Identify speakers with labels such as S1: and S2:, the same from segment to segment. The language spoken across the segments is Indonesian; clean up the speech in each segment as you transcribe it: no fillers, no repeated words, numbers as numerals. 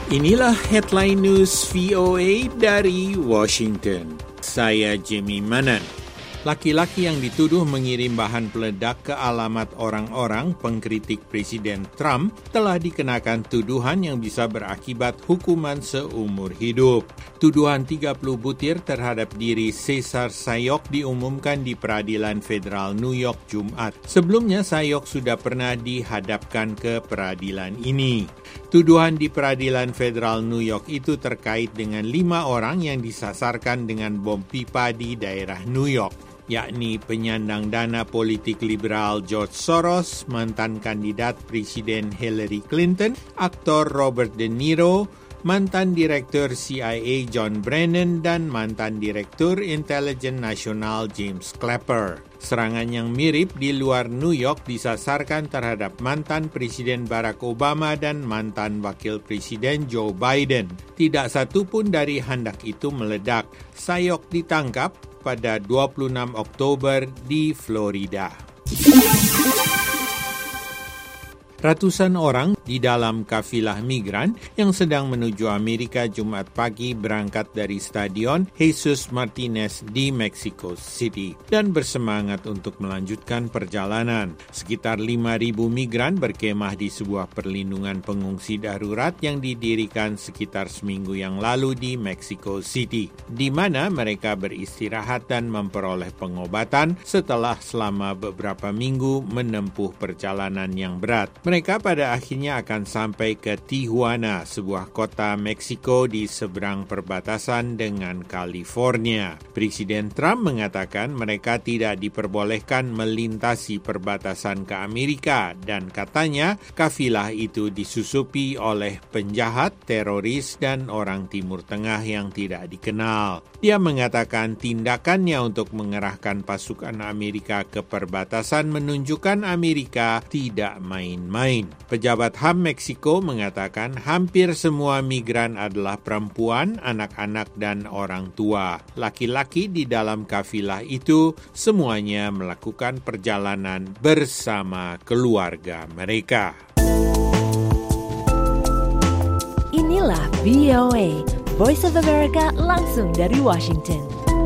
S1: Inilah headline news VOA dari Washington. Saya Jimmy Manan. Laki-laki yang dituduh mengirim bahan peledak ke alamat orang-orang pengkritik Presiden Trump telah dikenakan tuduhan yang bisa berakibat hukuman seumur hidup. Tuduhan 30 butir terhadap diri Cesar Sayok diumumkan di Peradilan Federal New York Jumat. Sebelumnya Sayok sudah pernah dihadapkan ke peradilan ini. Tuduhan di Peradilan Federal New York itu terkait dengan 5 orang yang disasarkan dengan bom pipa di daerah New York, yakni penyandang dana politik liberal George Soros, mantan kandidat Presiden Hillary Clinton, aktor Robert De Niro, mantan Direktur CIA John Brennan, dan mantan Direktur Intelijen Nasional James Clapper. Serangan yang mirip di luar New York disasarkan terhadap mantan Presiden Barack Obama dan mantan Wakil Presiden Joe Biden. Tidak satu pun dari handak itu meledak. Sayok ditangkap pada 26 Oktober di Florida. Ratusan orang di dalam kafilah migran yang sedang menuju Amerika Jumat pagi berangkat dari Stadion Jesus Martinez di Mexico City dan bersemangat untuk melanjutkan perjalanan. Sekitar 5.000 migran berkemah di sebuah perlindungan pengungsi darurat yang didirikan sekitar seminggu yang lalu di Mexico City, di mana mereka beristirahat dan memperoleh pengobatan setelah selama beberapa minggu menempuh perjalanan yang berat. Mereka pada akhirnya akan sampai ke Tijuana, sebuah kota Meksiko di seberang perbatasan dengan California. Presiden Trump mengatakan mereka tidak diperbolehkan melintasi perbatasan ke Amerika dan katanya kafilah itu disusupi oleh penjahat, teroris, dan orang Timur Tengah yang tidak dikenal. Dia mengatakan tindakannya untuk mengerahkan pasukan Amerika ke perbatasan menunjukkan Amerika tidak main-main. Pejabat HAM Meksiko mengatakan hampir semua migran adalah perempuan, anak-anak, dan orang tua. Laki-laki di dalam kafilah itu semuanya melakukan perjalanan bersama keluarga mereka.
S2: Inilah VOA, Voice of America langsung dari Washington.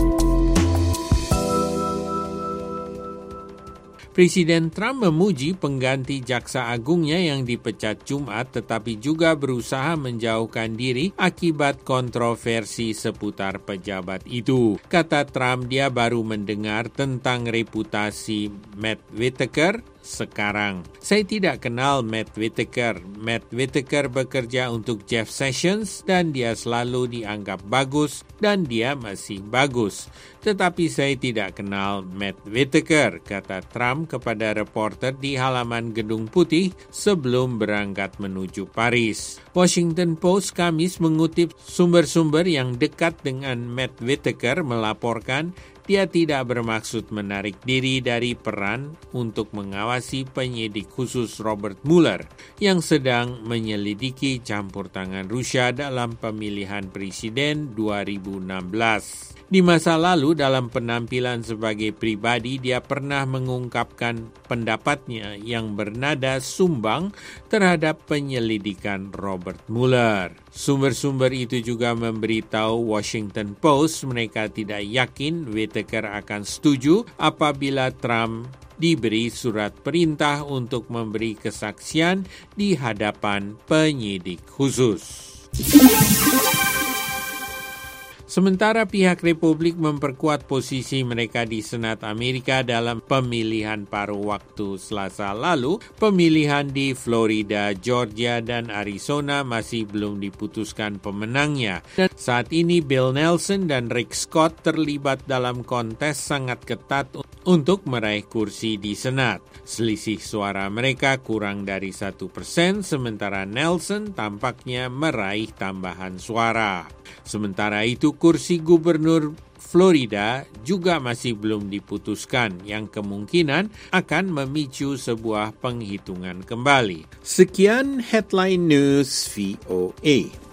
S1: Presiden Trump memuji pengganti jaksa agungnya yang dipecat Jumat tetapi juga berusaha menjauhkan diri akibat kontroversi seputar pejabat itu. Kata Trump, dia baru mendengar tentang reputasi Matt Whitaker sekarang. Saya tidak kenal Matt Whitaker. Matt Whitaker bekerja untuk Jeff Sessions dan dia selalu dianggap bagus dan dia masih bagus. Tetapi saya tidak kenal Matt Whitaker, kata Trump kepada reporter di halaman Gedung Putih sebelum berangkat menuju Paris. Washington Post Kamis mengutip sumber-sumber yang dekat dengan Matt Whitaker melaporkan dia tidak bermaksud menarik diri dari peran untuk mengawasi penyidik khusus Robert Mueller yang sedang menyelidiki campur tangan Rusia dalam pemilihan presiden 2016. Di masa lalu dalam penampilan sebagai pribadi dia pernah mengungkapkan pendapatnya yang bernada sumbang terhadap penyelidikan Robert Mueller. Sumber-sumber itu juga memberitahu Washington Post mereka tidak yakin Whitaker akan setuju apabila Trump diberi surat perintah untuk memberi kesaksian di hadapan penyidik khusus. Sementara pihak Republik memperkuat posisi mereka di Senat Amerika dalam pemilihan paruh waktu Selasa lalu, pemilihan di Florida, Georgia, dan Arizona masih belum diputuskan pemenangnya. Dan saat ini Bill Nelson dan Rick Scott terlibat dalam kontes sangat ketat untuk meraih kursi di Senat. Selisih suara mereka kurang dari 1%, sementara Nelson tampaknya meraih tambahan suara. Sementara itu, kursi gubernur Florida juga masih belum diputuskan, yang kemungkinan akan memicu sebuah penghitungan kembali. Sekian Headline News VOA.